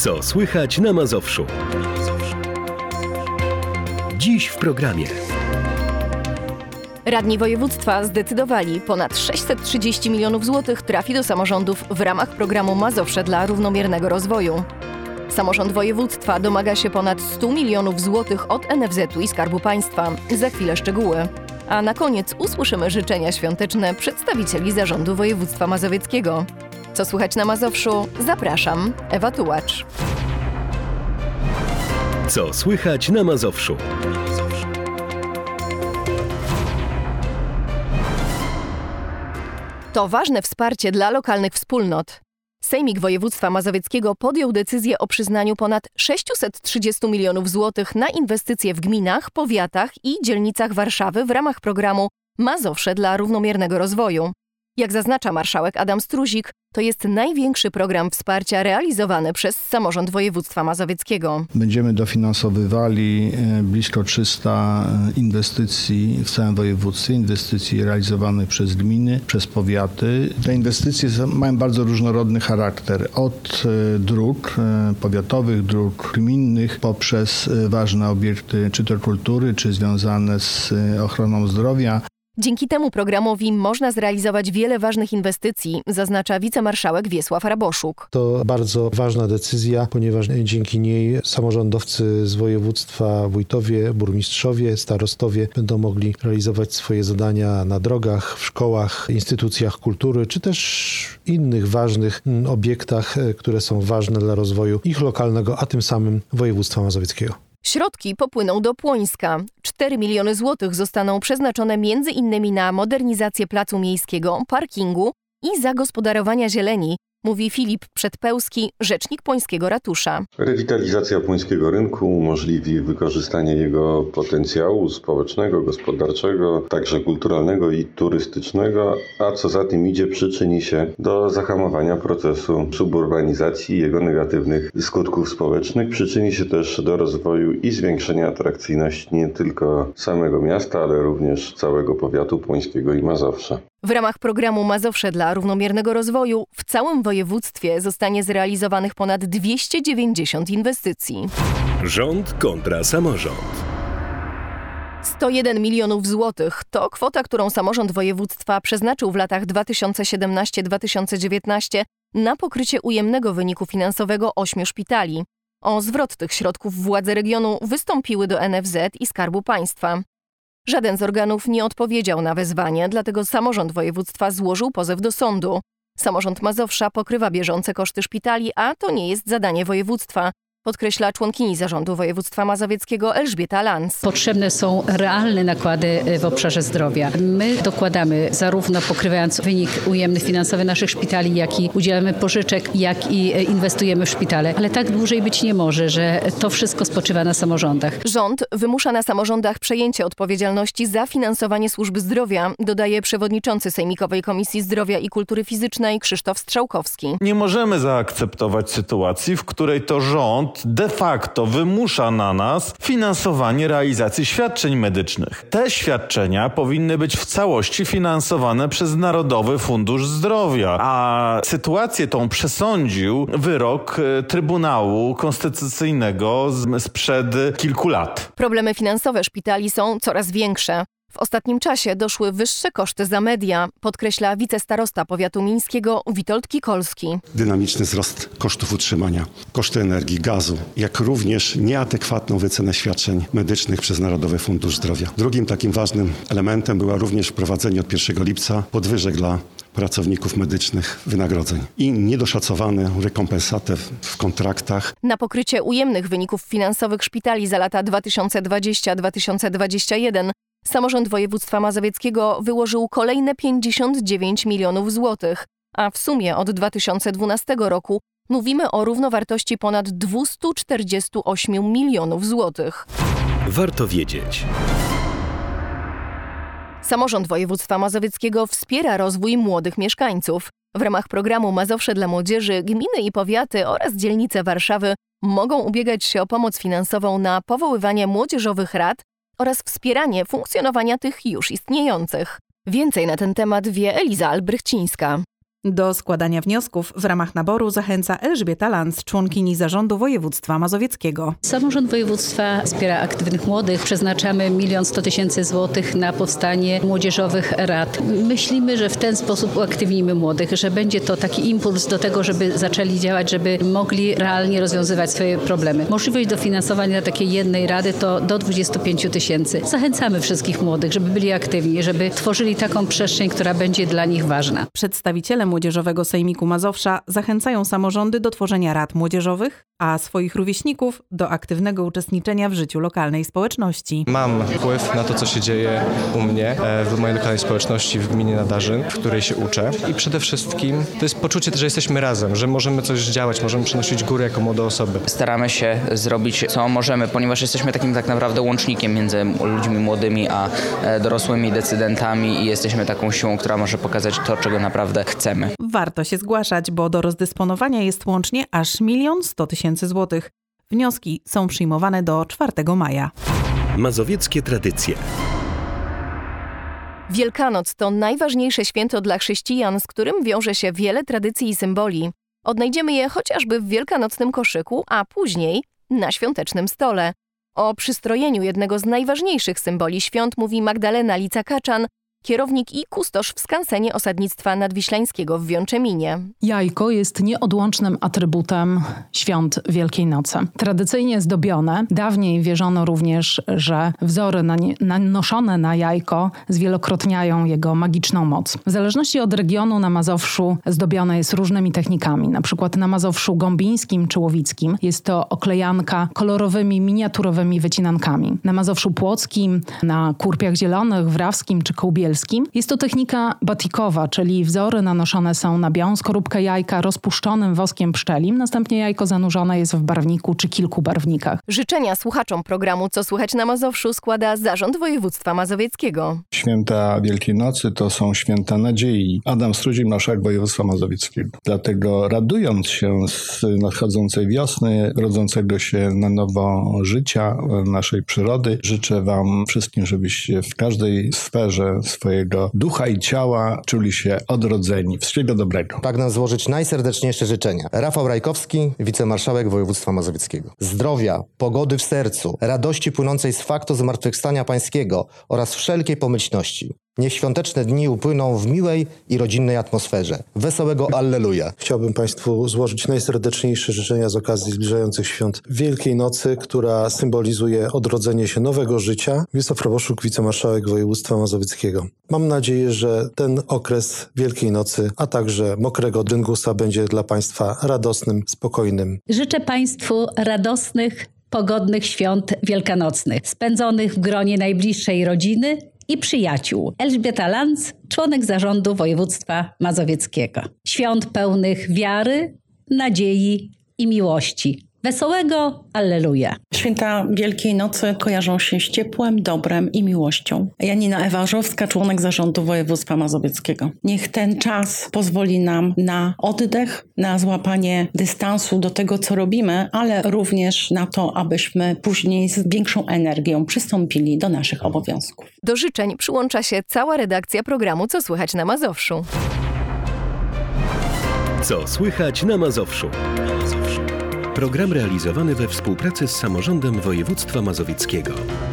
Co słychać na Mazowszu? Dziś w programie. Radni województwa zdecydowali, ponad 630 milionów złotych trafi do samorządów w ramach programu Mazowsze dla równomiernego rozwoju. Samorząd województwa domaga się ponad 100 milionów złotych od NFZ-u i Skarbu Państwa. Za chwilę szczegóły. A na koniec usłyszymy życzenia świąteczne przedstawicieli Zarządu Województwa Mazowieckiego. Co słychać na Mazowszu? Zapraszam, Ewa Tułacz. Co słychać na Mazowszu? To ważne wsparcie dla lokalnych wspólnot. Sejmik Województwa Mazowieckiego podjął decyzję o przyznaniu ponad 630 milionów złotych na inwestycje w gminach, powiatach i dzielnicach Warszawy w ramach programu Mazowsze dla równomiernego rozwoju. Jak zaznacza marszałek Adam Struzik, to jest największy program wsparcia realizowany przez Samorząd Województwa Mazowieckiego. Będziemy dofinansowywali blisko 300 inwestycji w całym województwie, inwestycji realizowanych przez gminy, przez powiaty. Te inwestycje mają bardzo różnorodny charakter, od dróg powiatowych, dróg gminnych, poprzez ważne obiekty czy to kultury, czy związane z ochroną zdrowia. Dzięki temu programowi można zrealizować wiele ważnych inwestycji, zaznacza wicemarszałek Wiesław Raboszuk. To bardzo ważna decyzja, ponieważ dzięki niej samorządowcy z województwa, wójtowie, burmistrzowie, starostowie będą mogli realizować swoje zadania na drogach, w szkołach, instytucjach kultury, czy też innych ważnych obiektach, które są ważne dla rozwoju ich lokalnego, a tym samym województwa mazowieckiego. Środki popłyną do Płońska. 4 miliony złotych zostaną przeznaczone m.in. na modernizację placu miejskiego, parkingu i zagospodarowania zieleni, mówi Filip Przedpełski, rzecznik Płońskiego Ratusza. Rewitalizacja płońskiego rynku umożliwi wykorzystanie jego potencjału społecznego, gospodarczego, także kulturalnego i turystycznego, a co za tym idzie, przyczyni się do zahamowania procesu suburbanizacji i jego negatywnych skutków społecznych. Przyczyni się też do rozwoju i zwiększenia atrakcyjności nie tylko samego miasta, ale również całego powiatu płońskiego i Mazowsza. W ramach programu Mazowsze dla równomiernego rozwoju w całym województwie zostanie zrealizowanych ponad 290 inwestycji. Rząd kontra samorząd. 101 milionów złotych to kwota, którą samorząd województwa przeznaczył w latach 2017-2019 na pokrycie ujemnego wyniku finansowego 8 szpitali. O zwrot tych środków władze regionu wystąpiły do NFZ i Skarbu Państwa. Żaden z organów nie odpowiedział na wezwanie, dlatego samorząd województwa złożył pozew do sądu. Samorząd Mazowsza pokrywa bieżące koszty szpitali, a to nie jest zadanie województwa, podkreśla członkini Zarządu Województwa Mazowieckiego Elżbieta Lanz. Potrzebne są realne nakłady w obszarze zdrowia. My dokładamy, zarówno pokrywając wynik ujemny finansowy naszych szpitali, jak i udzielamy pożyczek, jak i inwestujemy w szpitale. Ale tak dłużej być nie może, że to wszystko spoczywa na samorządach. Rząd wymusza na samorządach przejęcie odpowiedzialności za finansowanie służby zdrowia, dodaje przewodniczący Sejmikowej Komisji Zdrowia i Kultury Fizycznej Krzysztof Strzałkowski. Nie możemy zaakceptować sytuacji, w której to rząd de facto wymusza na nas finansowanie realizacji świadczeń medycznych. Te świadczenia powinny być w całości finansowane przez Narodowy Fundusz Zdrowia, a sytuację tą przesądził wyrok Trybunału Konstytucyjnego sprzed kilku lat. Problemy finansowe szpitali są coraz większe. W ostatnim czasie doszły wyższe koszty za media, podkreśla wicestarosta powiatu mińskiego Witold Kikolski. Dynamiczny wzrost kosztów utrzymania, koszty energii, gazu, jak również nieadekwatną wycenę świadczeń medycznych przez Narodowy Fundusz Zdrowia. Drugim takim ważnym elementem była również wprowadzenie od 1 lipca podwyżek dla pracowników medycznych wynagrodzeń i niedoszacowane rekompensaty w kontraktach. Na pokrycie ujemnych wyników finansowych szpitali za lata 2020-2021 Samorząd Województwa Mazowieckiego wyłożył kolejne 59 milionów złotych, a w sumie od 2012 roku mówimy o równowartości ponad 248 milionów złotych. Warto wiedzieć. Samorząd Województwa Mazowieckiego wspiera rozwój młodych mieszkańców. W ramach programu Mazowsze dla Młodzieży gminy i powiaty oraz dzielnice Warszawy mogą ubiegać się o pomoc finansową na powoływanie młodzieżowych rad oraz wspieranie funkcjonowania tych już istniejących. Więcej na ten temat wie Eliza Albrychcińska. Do składania wniosków w ramach naboru zachęca Elżbieta Lanz, członkini Zarządu Województwa Mazowieckiego. Samorząd województwa wspiera aktywnych młodych. Przeznaczamy 1 100 000 złotych na powstanie młodzieżowych rad. Myślimy, że w ten sposób uaktywnimy młodych, że będzie to taki impuls do tego, żeby zaczęli działać, żeby mogli realnie rozwiązywać swoje problemy. Możliwość dofinansowania takiej jednej rady to do 25 000. Zachęcamy wszystkich młodych, żeby byli aktywni, żeby tworzyli taką przestrzeń, która będzie dla nich ważna. Przedstawiciele Młodzieżowego Sejmiku Mazowsza zachęcają samorządy do tworzenia rad młodzieżowych, a swoich rówieśników do aktywnego uczestniczenia w życiu lokalnej społeczności. Mam wpływ na to, co się dzieje u mnie w mojej lokalnej społeczności w gminie Nadarzyn, w której się uczę. I przede wszystkim to jest poczucie, że jesteśmy razem, że możemy coś działać, możemy przynosić górę jako młode osoby. Staramy się zrobić, co możemy, ponieważ jesteśmy takim tak naprawdę łącznikiem między ludźmi młodymi a dorosłymi decydentami i jesteśmy taką siłą, która może pokazać to, czego naprawdę chcemy. Warto się zgłaszać, bo do rozdysponowania jest łącznie aż 1 100 000 złotych. Wnioski są przyjmowane do 4 maja. Mazowieckie tradycje. Wielkanoc to najważniejsze święto dla chrześcijan, z którym wiąże się wiele tradycji i symboli. Odnajdziemy je chociażby w wielkanocnym koszyku, a później na świątecznym stole. O przystrojeniu jednego z najważniejszych symboli świąt mówi Magdalena Lica-Kaczan, kierownik i kustosz w skansenie osadnictwa nadwiślańskiego w Wiączeminie. Jajko jest nieodłącznym atrybutem świąt Wielkiej Nocy. Tradycyjnie zdobione, dawniej wierzono również, że wzory nanoszone na jajko zwielokrotniają jego magiczną moc. W zależności od regionu na Mazowszu zdobione jest różnymi technikami. Na przykład na Mazowszu gąbińskim czy łowickim jest to oklejanka kolorowymi, miniaturowymi wycinankami. Na Mazowszu płockim, na Kurpiach Zielonych, Wrawskim czy Kołbielskim jest to technika batikowa, czyli wzory nanoszone są na białą skorupkę jajka rozpuszczonym woskiem pszczelim. Następnie jajko zanurzone jest w barwniku czy kilku barwnikach. Życzenia słuchaczom programu Co słychać na Mazowszu składa Zarząd Województwa Mazowieckiego. Święta Wielkiej Nocy to są święta nadziei. Adam Strudzień, marszałek województwa mazowieckiego. Dlatego radując się z nadchodzącej wiosny, rodzącego się na nowo życia naszej przyrody, życzę wam wszystkim, żebyście w każdej sferze swojego ducha i ciała czuli się odrodzeni. Wszystkiego dobrego. Pragnę złożyć najserdeczniejsze życzenia. Rafał Rajkowski, wicemarszałek województwa mazowieckiego. Zdrowia, pogody w sercu, radości płynącej z faktu zmartwychwstania pańskiego oraz wszelkiej pomyślności. Niech świąteczne dni upłyną w miłej i rodzinnej atmosferze. Wesołego Alleluja. Chciałbym Państwu złożyć najserdeczniejsze życzenia z okazji zbliżających świąt Wielkiej Nocy, która symbolizuje odrodzenie się nowego życia. Wiesław Roboszuk, wicemarszałek województwa mazowieckiego. Mam nadzieję, że ten okres Wielkiej Nocy, a także mokrego dyngusa będzie dla Państwa radosnym, spokojnym. Życzę Państwu radosnych, pogodnych świąt wielkanocnych, spędzonych w gronie najbliższej rodziny i przyjaciół. Elżbieta Lanz, członek Zarządu Województwa Mazowieckiego. Świąt pełnych wiary, nadziei i miłości. Wesołego Alleluja. Święta Wielkiej Nocy kojarzą się z ciepłem, dobrem i miłością. Janina Ewarzowska, członek Zarządu Województwa Mazowieckiego. Niech ten czas pozwoli nam na oddech, na złapanie dystansu do tego, co robimy, ale również na to, abyśmy później z większą energią przystąpili do naszych obowiązków. Do życzeń przyłącza się cała redakcja programu Co słychać na Mazowszu. Co słychać na Mazowszu? Program realizowany we współpracy z Samorządem Województwa Mazowieckiego.